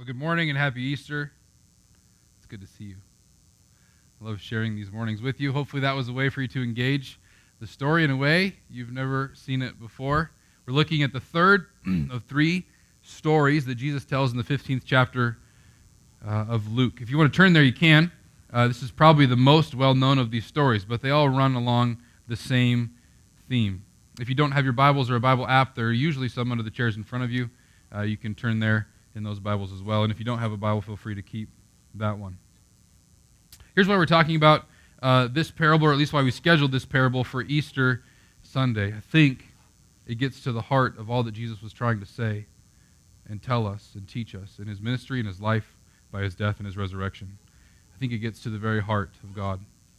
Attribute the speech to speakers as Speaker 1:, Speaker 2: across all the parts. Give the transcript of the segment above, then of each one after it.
Speaker 1: Well, good morning and happy Easter. It's good to see you. I love sharing these mornings with you. Hopefully that was a way for you to engage the story in a way you've never seen it before. We're looking at the third of three stories that Jesus tells in the 15th chapter of Luke. If you want to turn there, you can. This is probably the most well-known of these stories, but they all run along the same theme. If you don't have your Bibles or a Bible app, there are usually some under the chairs in front of you. You can turn there in those Bibles as well. And if you don't have a Bible, feel free to keep that one. Here's why we're talking about this parable, or at least why we scheduled this parable for Easter Sunday. I think it gets to the heart of all that Jesus was trying to say and tell us and teach us in his ministry and his life by his death and his resurrection. I think it gets to the very heart of God.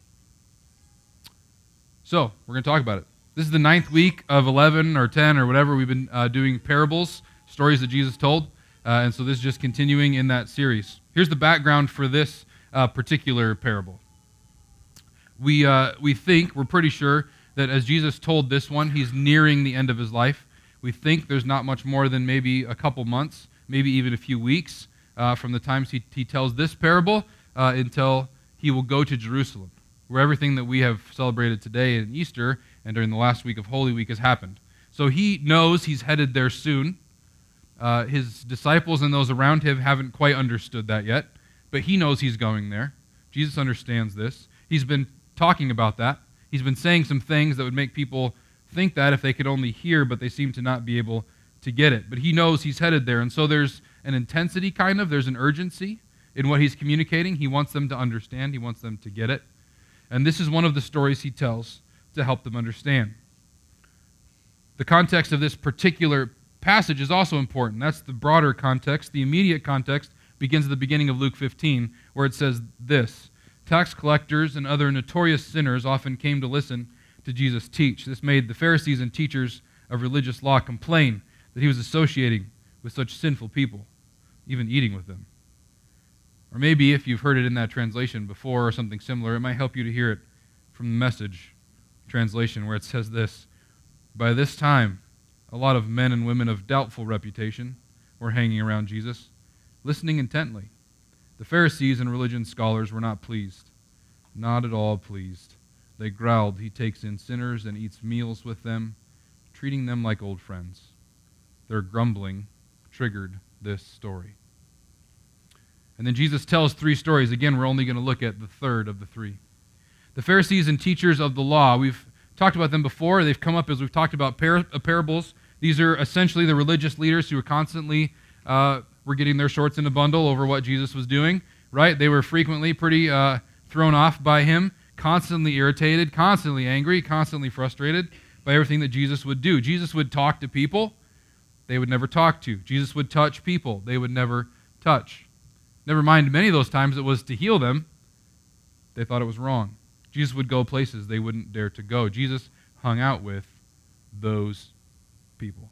Speaker 1: So, we're going to talk about it. This is the 9th week of 11 or 10 or whatever. We've been doing parables, stories that Jesus told. And so this is just continuing in that series. Here's the background for this particular parable. We think, we're pretty sure, that as Jesus told this one, he's nearing the end of his life. We think there's not much more than maybe a couple months, maybe even a few weeks from the times he tells this parable until he will go to Jerusalem, where everything that we have celebrated today in Easter and during the last week of Holy Week has happened. So he knows he's headed there soon. His disciples and those around him haven't quite understood that yet, but he knows he's going there. Jesus understands this. He's been talking about that. He's been saying some things that would make people think that if they could only hear, but they seem to not be able to get it. But he knows he's headed there, and so there's an intensity there's an urgency in what he's communicating. He wants them to understand. He wants them to get it. And this is one of the stories he tells to help them understand. The context of this particular passage is also important. That's the broader context. The immediate context begins at the beginning of Luke 15, where it says this: tax collectors and other notorious sinners often came to listen to Jesus teach. This made the Pharisees and teachers of religious law complain that he was associating with such sinful people, even eating with them. Or maybe if you've heard it in that translation before or something similar, it might help you to hear it from the Message translation, where it says this: by this time, a lot of men and women of doubtful reputation were hanging around Jesus, listening intently. The Pharisees and religion scholars were not pleased, not at all pleased. They growled, "He takes in sinners and eats meals with them, treating them like old friends." Their grumbling triggered this story. And then Jesus tells three stories. Again, we're only going to look at the third of the three. The Pharisees and teachers of the law, we've talked about them before. They've come up as we've talked about parables. These are essentially the religious leaders who were constantly were getting their shorts in a bundle over what Jesus was doing, right? They were frequently pretty thrown off by him, constantly irritated, constantly angry, constantly frustrated by everything that Jesus would do. Jesus would talk to people they would never talk to. Jesus would touch people they would never touch. Never mind, many of those times it was to heal them. They thought it was wrong. Jesus would go places they wouldn't dare to go. Jesus hung out with those people.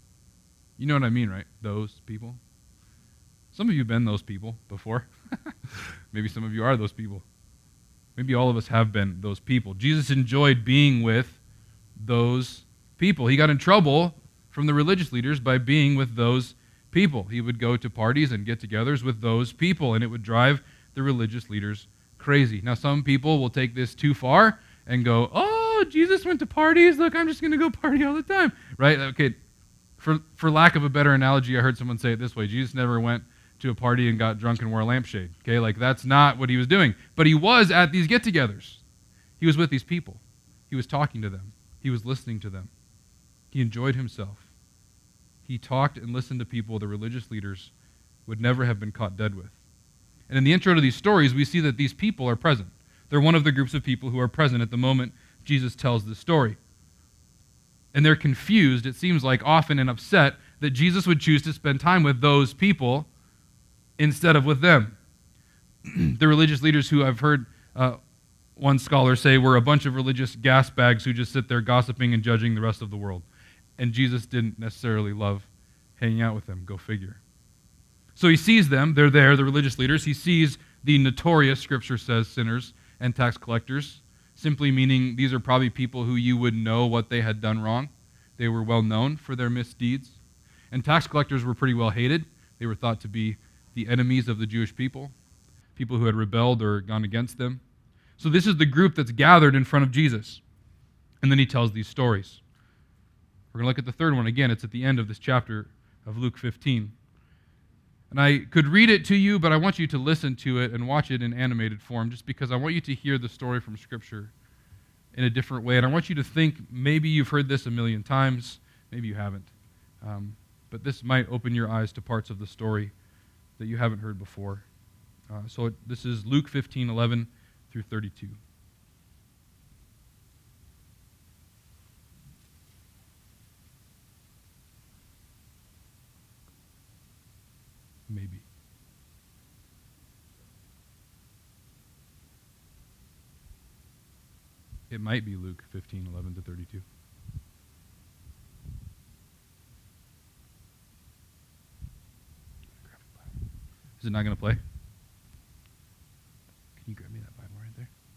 Speaker 1: You know what I mean, right? Those people. Some of you have been those people before. Maybe some of you are those people. Maybe all of us have been those people. Jesus enjoyed being with those people. He got in trouble from the religious leaders by being with those people. He would go to parties and get-togethers with those people, and it would drive the religious leaders crazy. Now, some people will take this too far and go, "Oh, Jesus went to parties. Look, I'm just going to go party all the time." Right? Okay, for lack of a better analogy, I heard someone say it this way: Jesus never went to a party and got drunk and wore a lampshade. Okay, like that's not what he was doing. But he was at these get-togethers. He was with these people. He was talking to them. He was listening to them. He enjoyed himself. He talked and listened to people the religious leaders would never have been caught dead with. And in the intro to these stories, we see that these people are present. They're one of the groups of people who are present at the moment Jesus tells this story. And they're confused, it seems like, often and upset that Jesus would choose to spend time with those people instead of with them. The religious leaders who I've heard one scholar say were a bunch of religious gas bags who just sit there gossiping and judging the rest of the world. And Jesus didn't necessarily love hanging out with them. Go figure. So he sees them. They're there, the religious leaders. He sees the notorious, Scripture says, sinners and tax collectors, simply meaning these are probably people who you would know what they had done wrong. They were well known for their misdeeds. And tax collectors were pretty well hated. They were thought to be the enemies of the Jewish people, people who had rebelled or gone against them. So this is the group that's gathered in front of Jesus. And then he tells these stories. We're going to look at the third one again. It's at the end of this chapter of Luke 15. And I could read it to you, but I want you to listen to it and watch it in animated form, just because I want you to hear the story from Scripture in a different way. And I want you to think, maybe you've heard this a million times, maybe you haven't. But this might open your eyes to parts of the story that you haven't heard before. This is Luke 15:11 through 32. Maybe. It might be Luke 15:11 to 32. Is it not going to play? Can you grab me that Bible right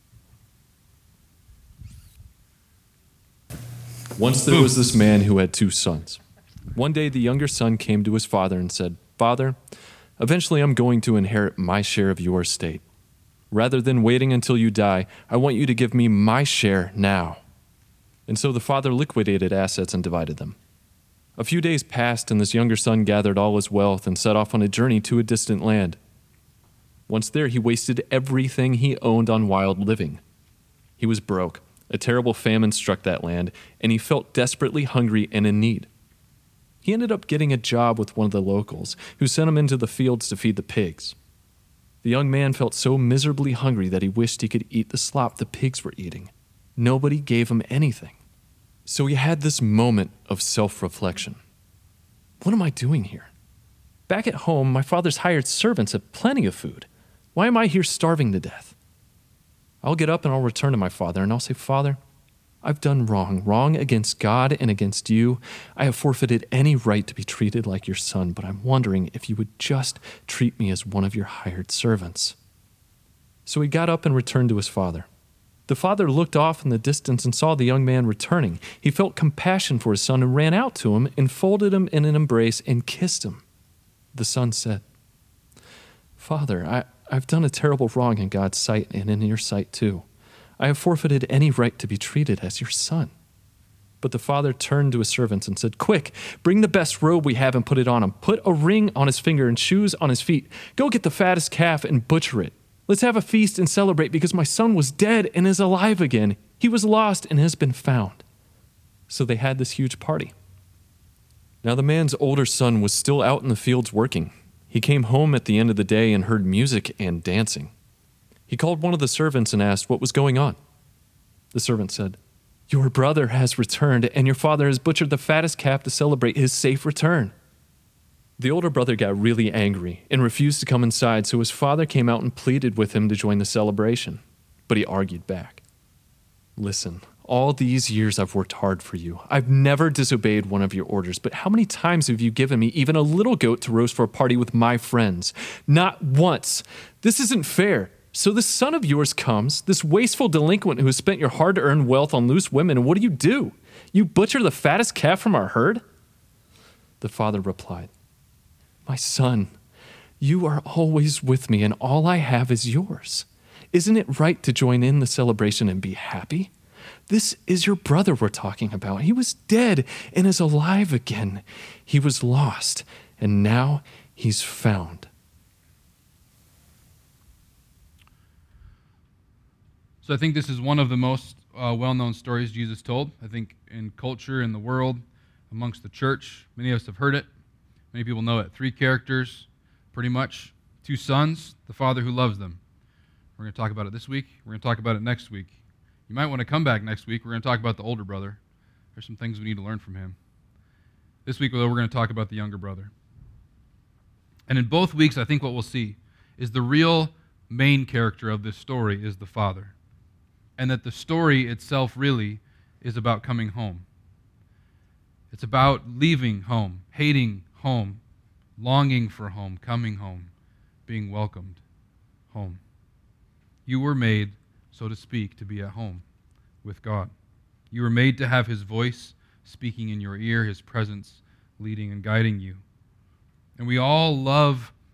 Speaker 1: there?
Speaker 2: Once there was this man who had 2 sons. One day the younger son came to his father and said, "Father, eventually I'm going to inherit my share of your estate. Rather than waiting until you die, I want you to give me my share now." And so the father liquidated assets and divided them. A few days passed, and this younger son gathered all his wealth and set off on a journey to a distant land. Once there, he wasted everything he owned on wild living. He was broke. A terrible famine struck that land, and he felt desperately hungry and in need. He ended up getting a job with one of the locals, who sent him into the fields to feed the pigs. The young man felt so miserably hungry that he wished he could eat the slop the pigs were eating. Nobody gave him anything. So he had this moment of self-reflection. What am I doing here? Back at home, my father's hired servants have plenty of food. Why am I here starving to death? I'll get up and I'll return to my father, and I'll say, "Father, I've done wrong against God and against you. I have forfeited any right to be treated like your son, but I'm wondering if you would just treat me as one of your hired servants." So he got up and returned to his father. The father looked off in the distance and saw the young man returning. He felt compassion for his son and ran out to him and folded him in an embrace and kissed him. The son said, "Father, I've done a terrible wrong in God's sight and in your sight too. I have forfeited any right to be treated as your son." But the father turned to his servants and said, "Quick, bring the best robe we have and put it on him. Put a ring on his finger and shoes on his feet. Go get the fattest calf and butcher it. Let's have a feast and celebrate, because my son was dead and is alive again. He was lost and has been found." So they had this huge party. Now the man's older son was still out in the fields working. He came home at the end of the day and heard music and dancing. He called one of the servants and asked what was going on. The servant said, "Your brother has returned, and your father has butchered the fattest calf to celebrate his safe return." The older brother got really angry and refused to come inside, so his father came out and pleaded with him to join the celebration. But he argued back. "Listen, all these years I've worked hard for you. I've never disobeyed one of your orders, but how many times have you given me even a little goat to roast for a party with my friends? Not once. This isn't fair. So this son of yours comes, this wasteful delinquent who has spent your hard-earned wealth on loose women, and what do? You butcher the fattest calf from our herd?" The father replied, "My son, you are always with me, and all I have is yours. Isn't it right to join in the celebration and be happy? This is your brother we're talking about. He was dead and is alive again. He was lost, and now he's found."
Speaker 1: So I think this is one of the most well-known stories Jesus told. I think in culture, in the world, amongst the church, many of us have heard it. Many people know it. 3 characters, pretty much. 2 sons, the father who loves them. We're going to talk about it this week. We're going to talk about it next week. You might want to come back next week. We're going to talk about the older brother. There's some things we need to learn from him. This week, though, we're going to talk about the younger brother. And in both weeks, I think what we'll see is the real main character of this story is the father. And that the story itself really is about coming home. It's about leaving home, hating home, longing for home, coming home, being welcomed home. You were made, so to speak, to be at home with God. You were made to have his voice speaking in your ear, his presence leading and guiding you. And we all love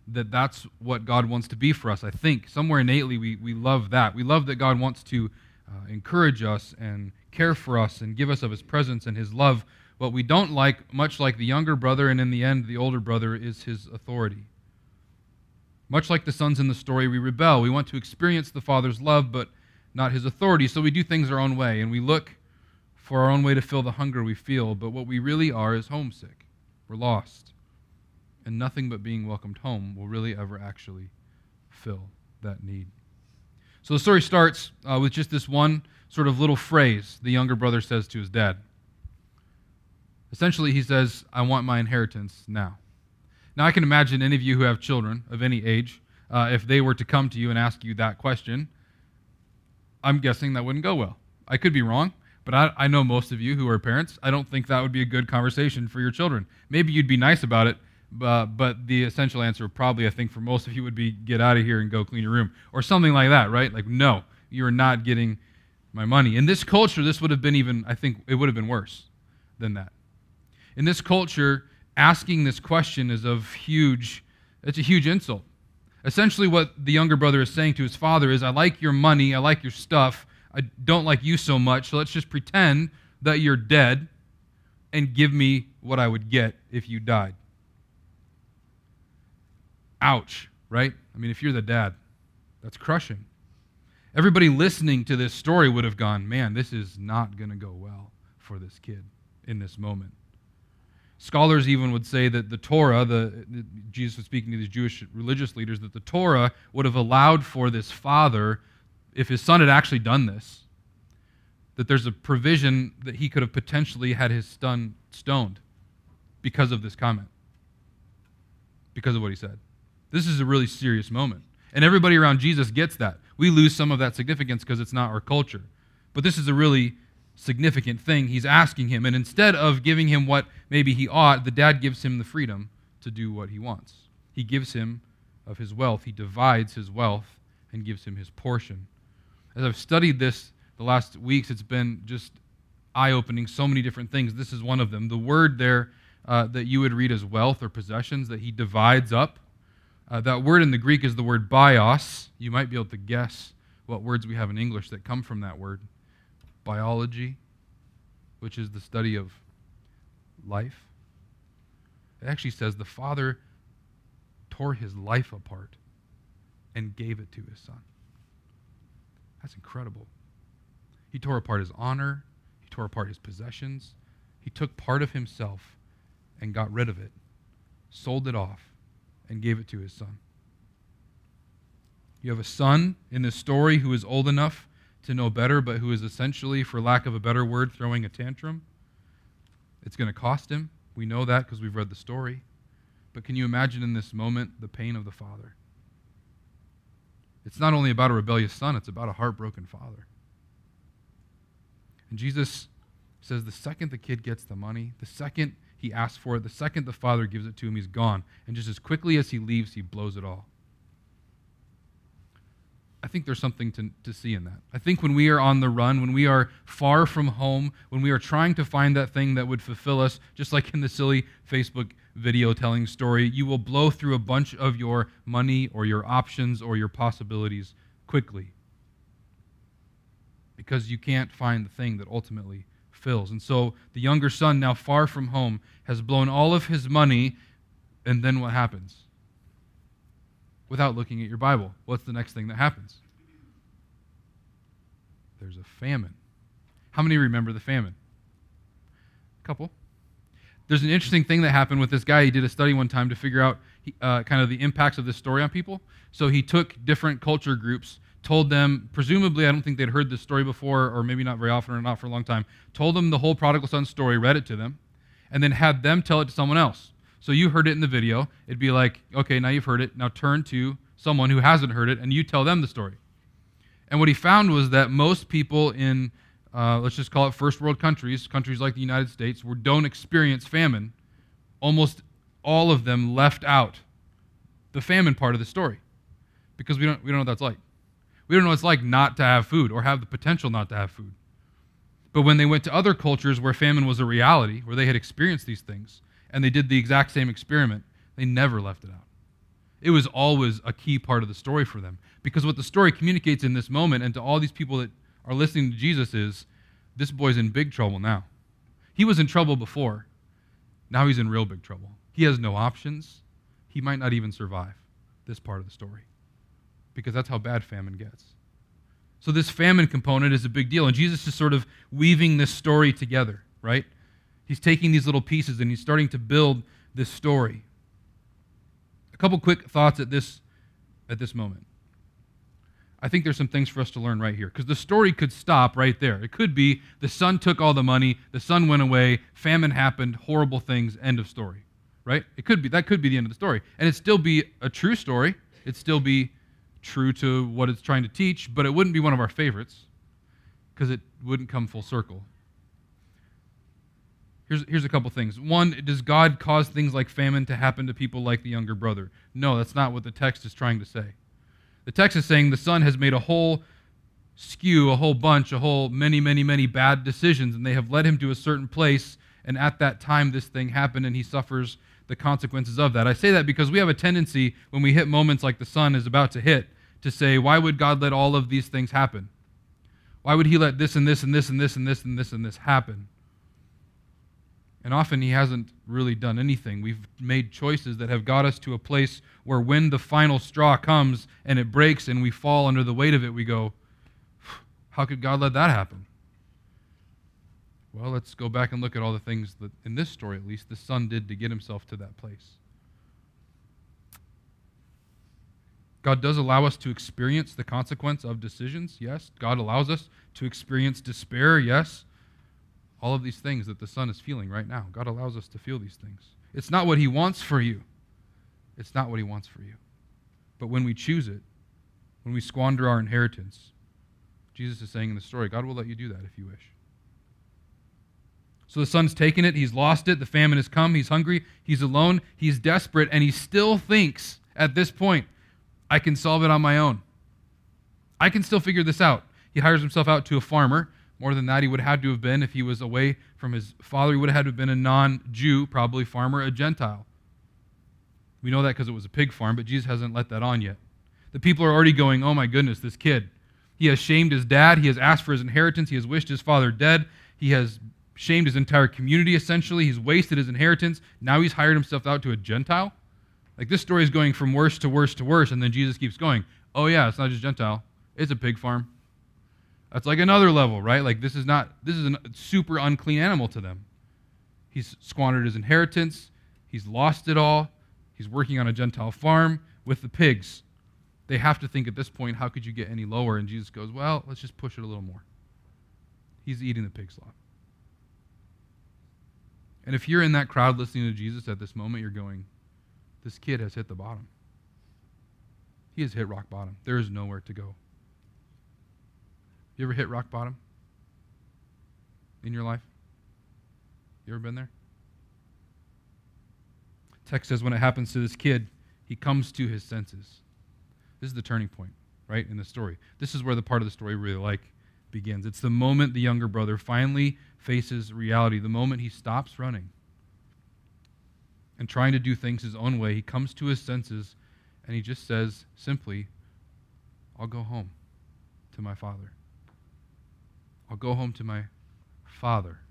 Speaker 1: that that's what God wants to be for us. I think somewhere innately we love that. We love that God wants to encourage us and care for us and give us of his presence and his love. What we don't like, much like the younger brother and in the end the older brother, is his authority. Much like the sons in the story, we rebel. We want to experience the Father's love, but not his authority, so we do things our own way, and we look for our own way to fill the hunger we feel, but what we really are is homesick. We're lost. And nothing but being welcomed home will really ever actually fill that need. So the story starts with just this one sort of little phrase the younger brother says to his dad. Essentially, he says, "I want my inheritance now." Now, I can imagine any of you who have children of any age, if they were to come to you and ask you that question, I'm guessing that wouldn't go well. I could be wrong, but I know most of you who are parents, I don't think that would be a good conversation for your children. Maybe you'd be nice about it, but the essential answer probably, I think, for most of you would be, get out of here and go clean your room, or something like that, right? Like, no, you are not getting my money. In this culture, this would have been even, I think, it would have been worse than that. In this culture, asking this question is it's a huge insult. Essentially what the younger brother is saying to his father is, I like your money, I like your stuff, I don't like you so much, so let's just pretend that you're dead and give me what I would get if you died. Ouch, right? I mean, if you're the dad, that's crushing. Everybody listening to this story would have gone, man, this is not going to go well for this kid in this moment. Scholars even would say that the Torah, Jesus was speaking to these Jewish religious leaders, that the Torah would have allowed for this father, if his son had actually done this, that there's a provision that he could have potentially had his son stoned because of this comment, because of what he said. This is a really serious moment. And everybody around Jesus gets that. We lose some of that significance because it's not our culture. But this is a really significant thing he's asking him. And instead of giving him what maybe he ought, the dad gives him the freedom to do what he wants. He gives him of his wealth. He divides his wealth and gives him his portion. As I've studied this the last weeks, it's been just eye-opening, so many different things. This is one of them. The word there that you would read as wealth or possessions that he divides up, that word in the Greek is the word bios. You might be able to guess what words we have in English that come from that word. Biology, which is the study of life. It actually says the father tore his life apart and gave it to his son. That's incredible. He tore apart his honor. He tore apart his possessions. He took part of himself and got rid of it, sold it off, and gave it to his son. You have a son in this story who is old enough to know better, but who is essentially, for lack of a better word, throwing a tantrum. It's going to cost him. We know that because we've read the story. But can you imagine in this moment the pain of the father? It's not only about a rebellious son, it's about a heartbroken father. And Jesus says the second the kid gets the money, the second he asks for it, the second the father gives it to him, he's gone. And just as quickly as he leaves, he blows it all. I think there's something to see in that. I think when we are on the run, when we are far from home, when we are trying to find that thing that would fulfill us, just like in the silly Facebook video telling story, you will blow through a bunch of your money or your options or your possibilities quickly because you can't find the thing that ultimately fills. And so the younger son, now far from home, has blown all of his money, and then what happens? Without looking at your Bible, what's the next thing that happens? There's a famine. How many remember the famine? A couple. There's an interesting thing that happened with this guy. He did a study one time to figure out kind of the impacts of this story on people. So he took different culture groups, told them, presumably, I don't think they'd heard this story before, or maybe not very often or not for a long time, told them the whole prodigal son story, read it to them, and then had them tell it to someone else. So you heard it in the video. It'd be like, okay, now you've heard it. Now turn to someone who hasn't heard it, and you tell them the story. And what he found was that most people in, let's just call it first world countries, countries like the United States, where don't experience famine, almost all of them left out the famine part of the story because we don't know what that's like. We don't know what it's like not to have food or have the potential not to have food. But when they went to other cultures where famine was a reality, where they had experienced these things, and they did the exact same experiment, they never left it out. It was always a key part of the story for them. Because what the story communicates in this moment and to all these people that are listening to Jesus is, this boy's in big trouble now. He was in trouble before. Now he's in real big trouble. He has no options. He might not even survive this part of the story. Because that's how bad famine gets. So this famine component is a big deal. And Jesus is sort of weaving this story together, right? He's taking these little pieces and he's starting to build this story. A couple quick thoughts at this moment. I think there's some things for us to learn right here, because the story could stop right there. It could be the son took all the money, the son went away, famine happened, horrible things, end of story, right? That could be the end of the story. And it'd still be a true story. It'd still be true to what it's trying to teach, but it wouldn't be one of our favorites because it wouldn't come full circle. Here's a couple things. One, does God cause things like famine to happen to people like the younger brother? No, that's not what the text is trying to say. The text is saying the son has made a whole skew, a whole bunch, many bad decisions, and they have led him to a certain place, and at that time this thing happened, and he suffers the consequences of that. I say that because we have a tendency, when we hit moments like the son is about to hit, to say, why would God let all of these things happen? Why would he let this and this and this and this and this and this and this happen? And often he hasn't really done anything. We've made choices that have got us to a place where when the final straw comes and it breaks and we fall under the weight of it, we go, how could God let that happen? Well, let's go back and look at all the things that, in this story at least, the son did to get himself to that place. God does allow us to experience the consequence of decisions, yes. God allows us to experience despair, yes. All of these things that the son is feeling right now. God allows us to feel these things. It's not what he wants for you. It's not what he wants for you. But when we choose it, when we squander our inheritance, Jesus is saying in the story, God will let you do that if you wish. So the son's taken it, he's lost it, the famine has come, he's hungry, he's alone, he's desperate, and he still thinks at this point, I can solve it on my own. I can still figure this out. He hires himself out to a farmer. More than that, he would have had to have been, if he was away from his father, he would have had to have been a non-Jew, probably farmer, a Gentile. We know that because it was a pig farm, but Jesus hasn't let that on yet. The people are already going, oh my goodness, this kid. He has shamed his dad. He has asked for his inheritance. He has wished his father dead. He has shamed his entire community, essentially. He's wasted his inheritance. Now he's hired himself out to a Gentile. Like, this story is going from worse to worse to worse, and then Jesus keeps going, oh yeah, it's not just Gentile. It's a pig farm. That's like another level, right? Like, this is a super unclean animal to them. He's squandered his inheritance. He's lost it all. He's working on a Gentile farm with the pigs. They have to think at this point, how could you get any lower? And Jesus goes, well, let's just push it a little more. He's eating the pig slop. And if you're in that crowd listening to Jesus at this moment, you're going, this kid has hit the bottom. He has hit rock bottom. There is nowhere to go. You ever hit rock bottom in your life? You ever been there? Text says when it happens to this kid, he comes to his senses. This is the turning point, right, in the story. This is where the part of the story really begins. It's the moment the younger brother finally faces reality, the moment he stops running and trying to do things his own way. He comes to his senses and he just says simply, I'll go home to my father. I'll go home to my father.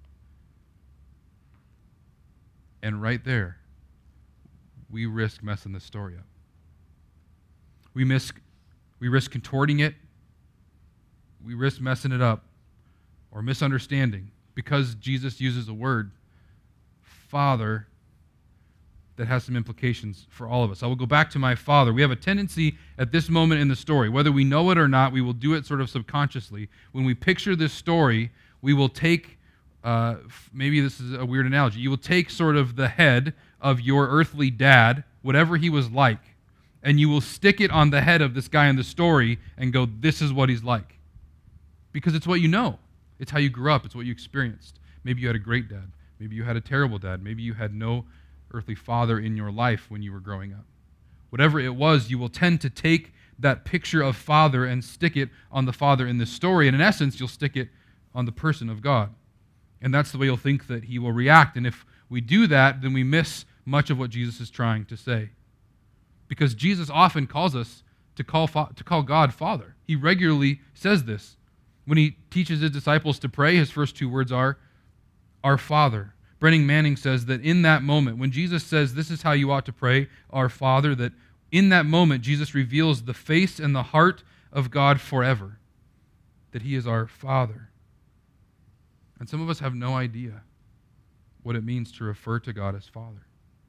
Speaker 1: And right there, we risk messing this story up. We risk contorting it. We risk messing it up or misunderstanding because Jesus uses a word, Father, that has some implications for all of us. I will go back to my father. We have a tendency at this moment in the story, whether we know it or not, we will do it sort of subconsciously. When we picture this story, we will take, maybe this is a weird analogy, you will take sort of the head of your earthly dad, whatever he was like, and you will stick it on the head of this guy in the story and go, this is what he's like. Because it's what you know. It's how you grew up. It's what you experienced. Maybe you had a great dad. Maybe you had a terrible dad. Maybe you had no earthly father in your life when you were growing up. Whatever it was, you will tend to take that picture of father and stick it on the father in this story. And in essence, you'll stick it on the person of God. And that's the way you'll think that he will react. And if we do that, then we miss much of what Jesus is trying to say. because Jesus often calls us to call God Father. He regularly says this. When he teaches his disciples to pray, his first two words are, Our Father. Brennan Manning says that in that moment, when Jesus says, this is how you ought to pray, Our Father, that in that moment, Jesus reveals the face and the heart of God forever, that he is our Father. And some of us have no idea what it means to refer to God as Father.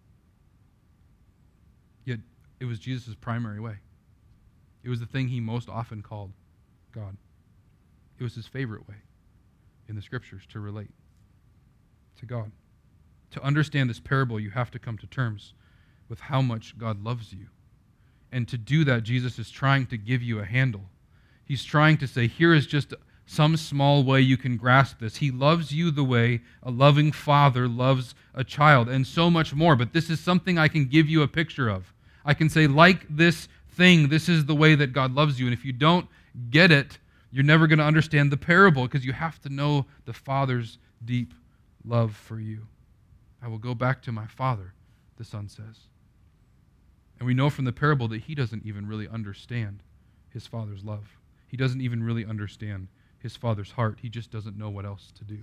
Speaker 1: Yet, it was Jesus' primary way. It was the thing he most often called God. It was his favorite way in the Scriptures to relate to God. To understand this parable, you have to come to terms with how much God loves you. And to do that, Jesus is trying to give you a handle. He's trying to say, here is just some small way you can grasp this. He loves you the way a loving father loves a child, and so much more. But this is something I can give you a picture of. I can say, like this thing, this is the way that God loves you. And if you don't get it, you're never going to understand the parable, because you have to know the Father's deep love for you. I will go back to my Father, the Son says. And we know from the parable that he doesn't even really understand his Father's love. He doesn't even really understand his Father's heart. He just doesn't know what else to do.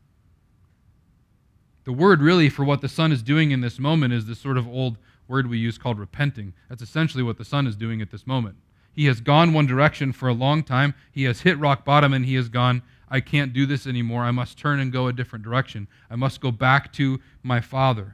Speaker 1: The word really for what the Son is doing in this moment is this sort of old word we use called repenting. That's essentially what the Son is doing at this moment. He has gone one direction for a long time. He has hit rock bottom and he has gone, I can't do this anymore. I must turn and go a different direction. I must go back to my Father.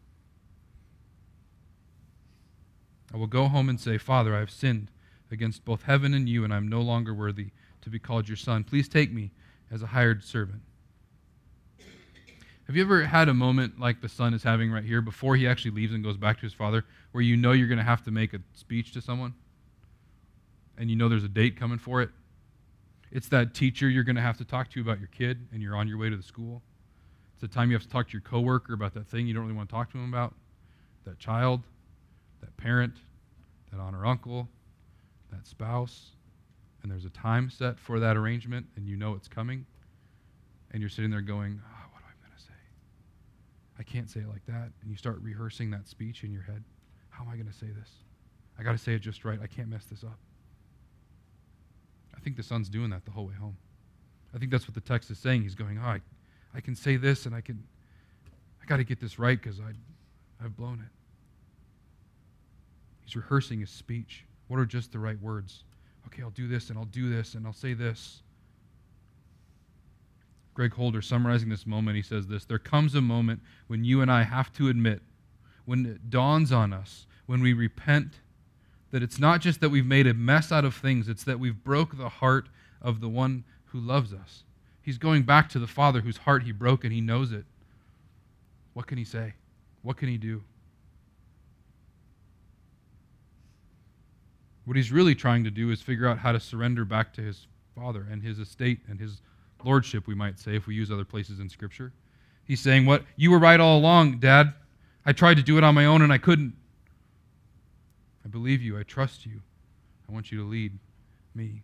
Speaker 1: I will go home and say, Father, I have sinned against both heaven and you, and I am no longer worthy to be called your son. Please take me as a hired servant. Have you ever had a moment like the son is having right here before he actually leaves and goes back to his father, where you know you're going to have to make a speech to someone? And you know there's a date coming for it? It's that teacher you're going to have to talk to about your kid, and you're on your way to the school. It's the time you have to talk to your coworker about that thing you don't really want to talk to him about. That child, that parent, that aunt or uncle, that spouse. And there's a time set for that arrangement, and you know it's coming. And you're sitting there going, oh, what am I going to say? I can't say it like that. And you start rehearsing that speech in your head. How am I going to say this? I got to say it just right. I can't mess this up. I think the son's doing that the whole way home. I think that's what the text is saying. He's going, oh, I can say this, and I got to get this right because I've blown it. He's rehearsing his speech. What are just the right words? Okay, I'll do this, and I'll do this, and I'll say this. Greg Holder, summarizing this moment, he says this: there comes a moment when you and I have to admit, when it dawns on us, when we repent, that it's not just that we've made a mess out of things, it's that we've broke the heart of the one who loves us. He's going back to the Father whose heart he broke, and he knows it. What can he say? What can he do? What he's really trying to do is figure out how to surrender back to his Father and his estate and his lordship, we might say, if we use other places in Scripture. He's saying, what? You were right all along, Dad. I tried to do it on my own and I couldn't. I believe you. I trust you. I want you to lead me.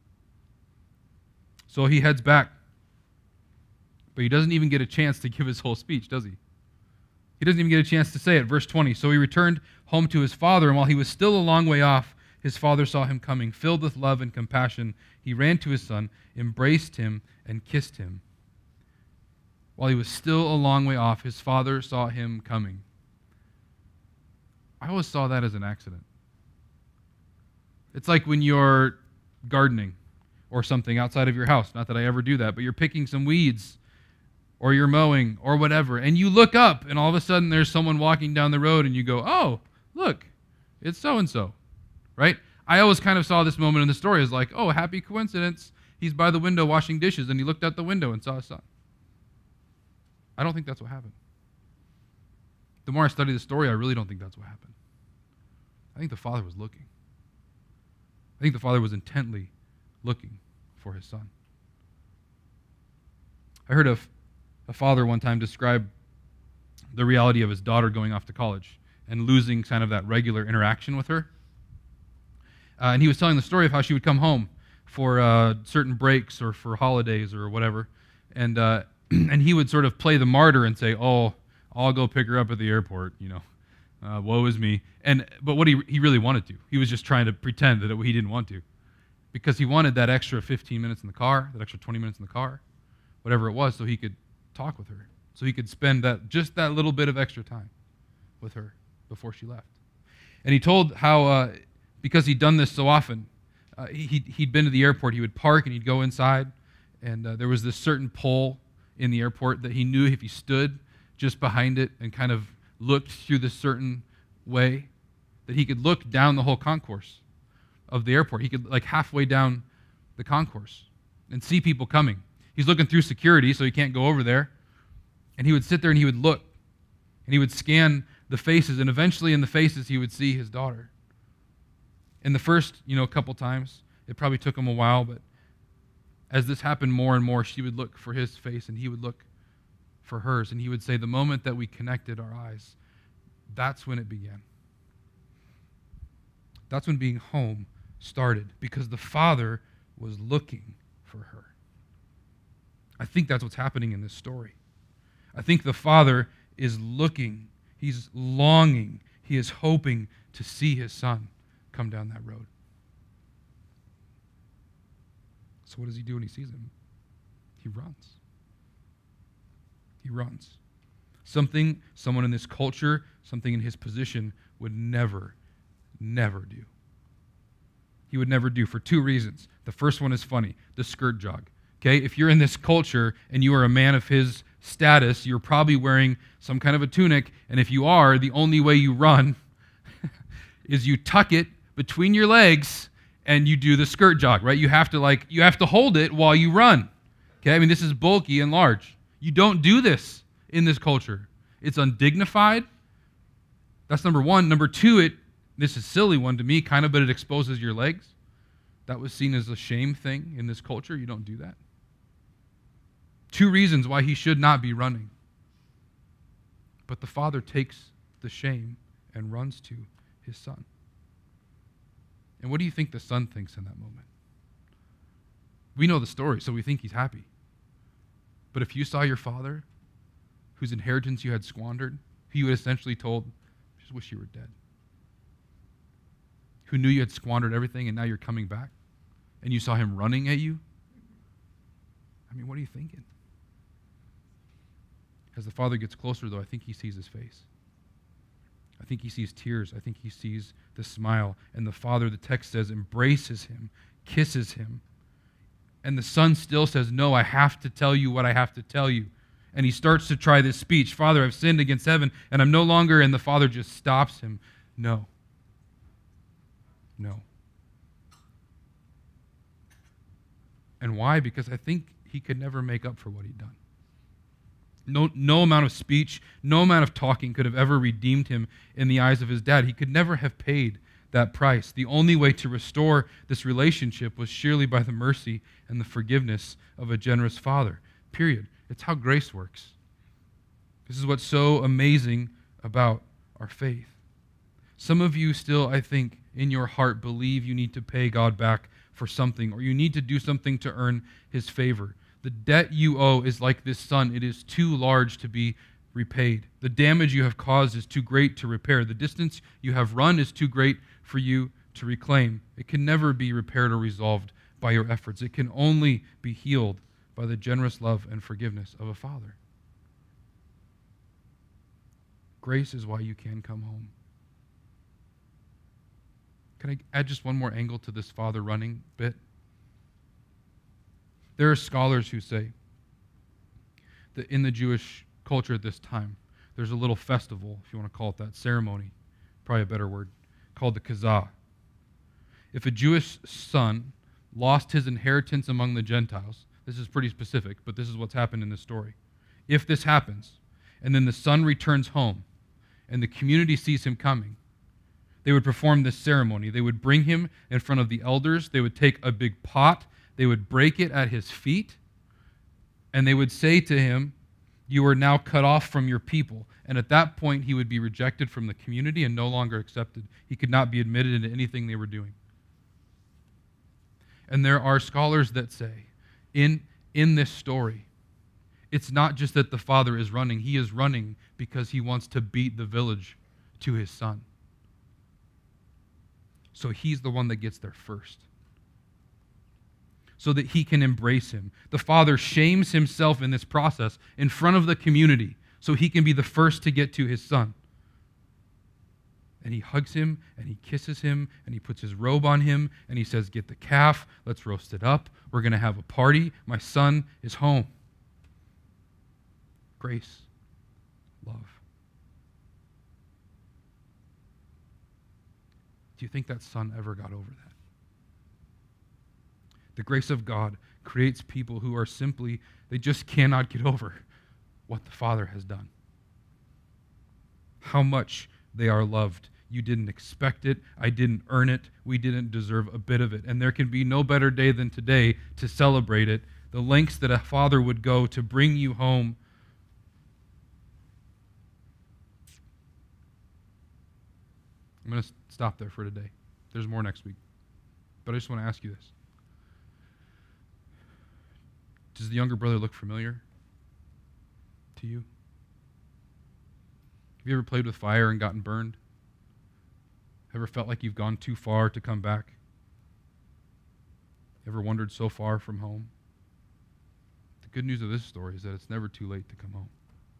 Speaker 1: So he heads back. But he doesn't even get a chance to give his whole speech, does he? He doesn't even get a chance to say it. Verse 20. So he returned home to his father, and while he was still a long way off, his father saw him coming. Filled with love and compassion, he ran to his son, embraced him, and kissed him. While he was still a long way off, his father saw him coming. I always saw that as an accident. It's like when you're gardening or something outside of your house. Not that I ever do that, but you're picking some weeds or you're mowing or whatever, and you look up, and all of a sudden there's someone walking down the road, and you go, oh, look, it's so-and-so. Right? I always kind of saw this moment in the story as like, oh, happy coincidence. He's by the window washing dishes, and he looked out the window and saw his son. I don't think that's what happened. The more I study the story, I really don't think that's what happened. I think the father was looking. I think the father was intently looking for his son. I heard a father one time describe the reality of his daughter going off to college and losing kind of that regular interaction with her. And he was telling the story of how she would come home for certain breaks or for holidays or whatever, and and he would sort of play the martyr and say, "Oh, I'll go pick her up at the airport. You know, woe is me. But what he really wanted to. He was just trying to pretend that he didn't want to. Because he wanted that extra 15 minutes in the car, that extra 20 minutes in the car, whatever it was, so he could talk with her. So he could spend just that little bit of extra time with her before she left. And he told how, because he'd done this so often, he'd been to the airport, he would park and he'd go inside, and there was this certain pole in the airport that he knew if he stood just behind it and kind of looked through this certain way, that he could look down the whole concourse of the airport. He could, like, halfway down the concourse and see people coming. He's looking through security, so he can't go over there. And he would sit there and he would look. And he would scan the faces, and eventually in the faces he would see his daughter. In the first, couple times, it probably took him a while, but as this happened more and more, she would look for his face and he would look for hers. And he would say, the moment that we connected our eyes, that's when it began. That's when being home started, because the Father was looking for her. I think that's what's happening in this story. I think the Father is looking, he's longing, he is hoping to see his Son come down that road. So what does he do when he sees him? He runs. He runs. Someone in this culture, something in his position would never do. He would never do, for two reasons. The first one is funny, the skirt jog. Okay, if you're in this culture and you are a man of his status, you're probably wearing some kind of a tunic, and if you are, the only way you run is you tuck it between your legs and you do the skirt jog, right? You have to hold it while you run. Okay, I mean, this is bulky and large. You don't do this in this culture. It's undignified. That's number one. Number two, this is a silly one to me, kind of, but it exposes your legs. That was seen as a shame thing in this culture. You don't do that. Two reasons why he should not be running. But the Father takes the shame and runs to his Son. And what do you think the Son thinks in that moment? We know the story, so we think he's happy. But if you saw your father, whose inheritance you had squandered, who you had essentially told, I just wish you were dead, who knew you had squandered everything and now you're coming back, and you saw him running at you, I mean, what are you thinking? As the Father gets closer, though, I think he sees his face. I think he sees tears. I think he sees the smile. And the Father, the text says, embraces him, kisses him. And the Son still says, no, I have to tell you what I have to tell you. And he starts to try this speech. Father, I've sinned against heaven, and I'm no longer, and the Father just stops him. No. No. And why? Because I think he could never make up for what he'd done. No amount of speech, no amount of talking could have ever redeemed him in the eyes of his dad. He could never have paid that price. The only way to restore this relationship was surely by the mercy and the forgiveness of a generous Father. Period. It's how grace works. This is what's so amazing about our faith. Some of you still, I think, in your heart believe you need to pay God back for something, or you need to do something to earn his favor. The debt you owe is like this son. It is too large to be repaid. The damage you have caused is too great to repair. The distance you have run is too great for you to reclaim. It can never be repaired or resolved by your efforts. It can only be healed by the generous love and forgiveness of a Father. Grace is why you can come home. Can I add just one more angle to this Father running bit? There are scholars who say that in the Jewish culture at this time, there's a little festival, if you want to call it that, ceremony, probably a better word, called the Kazah. If a Jewish son lost his inheritance among the Gentiles, this is pretty specific, but this is what's happened in this story. If this happens, and then the son returns home, and the community sees him coming, they would perform this ceremony. They would bring him in front of the elders. They would take a big pot. They would break it at his feet, and they would say to him, you are now cut off from your people. And at that point, he would be rejected from the community and no longer accepted. He could not be admitted into anything they were doing. And there are scholars that say, in this story, it's not just that the Father is running. He is running because he wants to beat the village to his son. So he's the one that gets there first, so that he can embrace him. The Father shames himself in this process in front of the community so he can be the first to get to his son. And he hugs him, and he kisses him, and he puts his robe on him, and he says, get the calf, let's roast it up, we're going to have a party, my son is home. Grace, love. Do you think that son ever got over that? The grace of God creates people who are simply, they just cannot get over what the Father has done. How much they are loved. You didn't expect it. I didn't earn it. We didn't deserve a bit of it. And there can be no better day than today to celebrate it. The lengths that a father would go to bring you home. I'm going to stop there for today. There's more next week. But I just want to ask you this. Does the younger brother look familiar to you? Have you ever played with fire and gotten burned? Ever felt like you've gone too far to come back? Ever wandered so far from home? The good news of this story is that it's never too late to come home.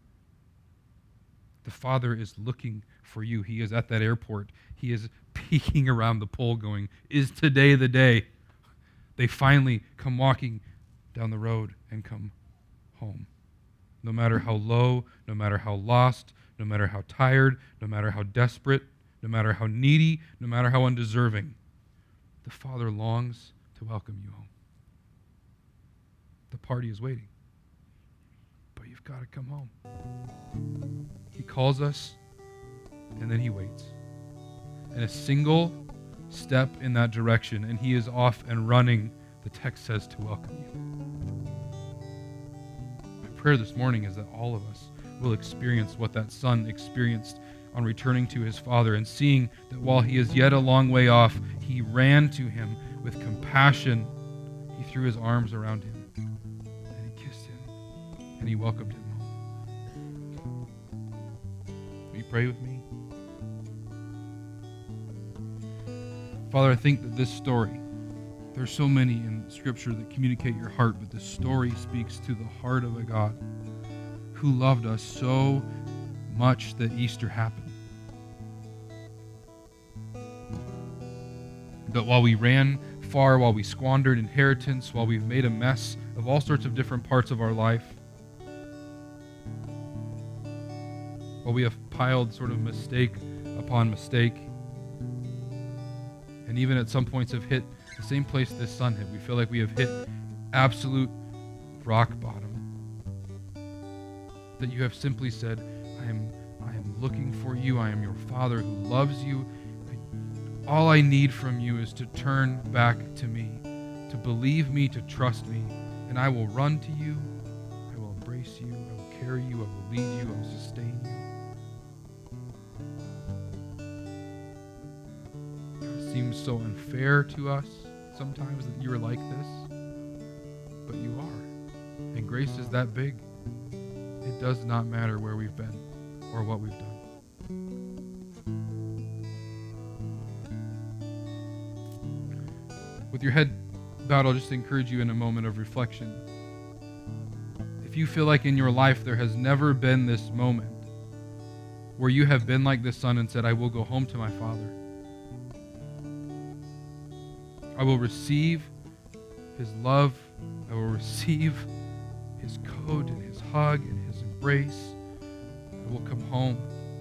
Speaker 1: The Father is looking for you. He is at that airport. He is peeking around the pole going, is today the day? They finally come walking down the road and come home. No matter how low, no matter how lost, no matter how tired, no matter how desperate, no matter how needy, no matter how undeserving, the Father longs to welcome you home. The party is waiting, but you've got to come home. He calls us, and then he waits. And a single step in that direction, and he is off and running, the text says, to welcome you. My prayer this morning is that all of us will experience what that son experienced on returning to his father and seeing that while he is yet a long way off, he ran to him with compassion. He threw his arms around him, and he kissed him, and he welcomed him home. Will you pray with me? Father, I think that this story, there's so many in Scripture that communicate your heart, but this story speaks to the heart of a God who loved us so much that Easter happened. That while we ran far, while we squandered inheritance, while we've made a mess of all sorts of different parts of our life, while we have piled sort of mistake upon mistake, and even at some points have hit the same place this son hit, we feel like we have hit absolute rock bottom. That you have simply said, I am looking for you. I am your Father who loves you. All I need from you is to turn back to me, to believe me, to trust me, and I will run to you. I will embrace you. I will carry you. I will lead you. I will sustain you. God, it seems so unfair to us sometimes that you are like this, but you are. And grace is that big. It does not matter where we've been or what we've done. With your head bowed, I'll just encourage you in a moment of reflection. If you feel like in your life there has never been this moment where you have been like this son and said, I will go home to my Father. I will receive his love. I will receive his coat and his hug and his embrace. I will come home.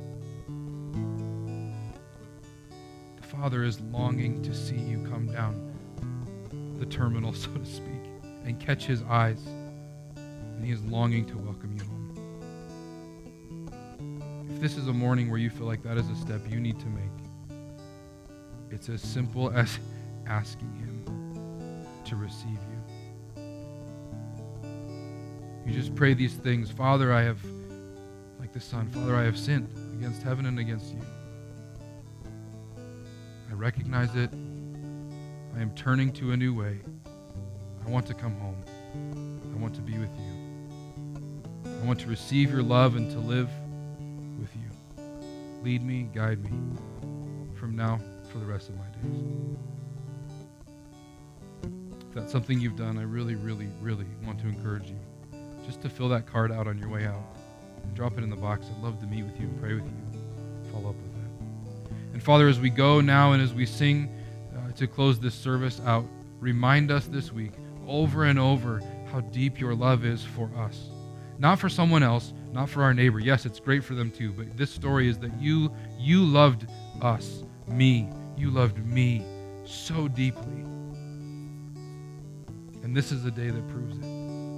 Speaker 1: The Father is longing to see you come down the terminal, so to speak, and catch his eyes, and he is longing to welcome you home. If this is a morning where you feel like that is a step you need to make, it's as simple as asking him to receive you. You just pray these things. Father, I have, like the son, Father, I have sinned against heaven and against you. I recognize it. I am turning to a new way. I want to come home. I want to be with you. I want to receive your love and to live with you. Lead me, guide me from now for the rest of my days. If that's something you've done, I really, really, really want to encourage you just to fill that card out on your way out. And drop it in the box. I'd love to meet with you and pray with you. Follow up with that. And Father, as we go now and as we sing to close this service out, remind us this week over and over how deep your love is for us. Not for someone else, not for our neighbor. Yes, it's great for them too, but this story is that you loved us, me. You loved me so deeply. And this is a day that proves it.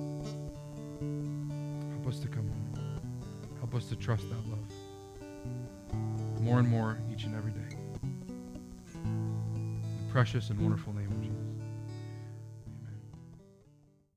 Speaker 1: Help us to come home. Help us to trust that love more and more each and every day. In the precious and wonderful name